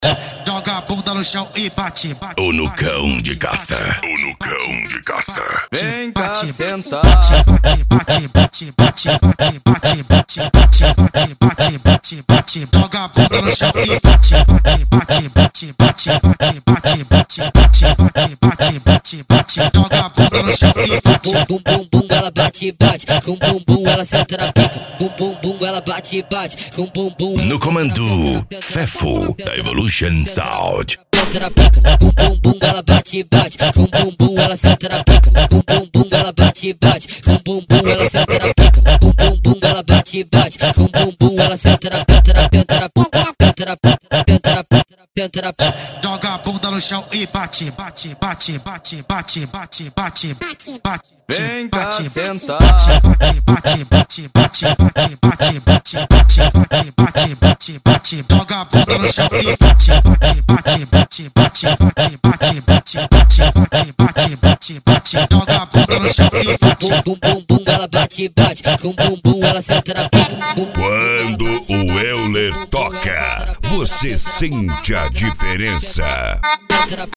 Joga a bunda no chão e bate, bate. O Nucão de caça. O Nucão de caça. Vem cá sentar. Bate, bate, bate, bate, bate, bate, bate, bate, bate, bate, bate. Joga a bunda no chão e bate, bate, bate, bate, bate, bate, bate, bate, bate, bate, bate, bate. Joga a bunda no chão e bate. Bum bum bum ela bate bate, com bum bum ela senta na pica. Bum bum bum ela bate bate, com bum bum. No comando Fefo da Evolution Sound. Senta na pica. Bum bum bum ela bate bate, com bum bum ela senta na pica. Bum bum bum ela bate bate, com bum bum ela senta na pica. Bum bum bum ela bate bate, com bum bum ela senta na penta na penta na penta na penta na penta na penta. Joga a bunda no chão e bate, bate, bate, bate, bate, bate, bate, bate, bate. Vem cá sentar. Bate, bate, bate, bate, bate, bate, bate, bate, bate, bate, bate, bate. Joga a bunda no chão e bate, bate, bate, bate, bate, bate, bate, bate, bate, bate, bate, bate. Joga a bunda no chão e bate. Bum bum bum ela bate bate, com bum bum ela senta na pica. Quando o Euler toca, você sente a diferença.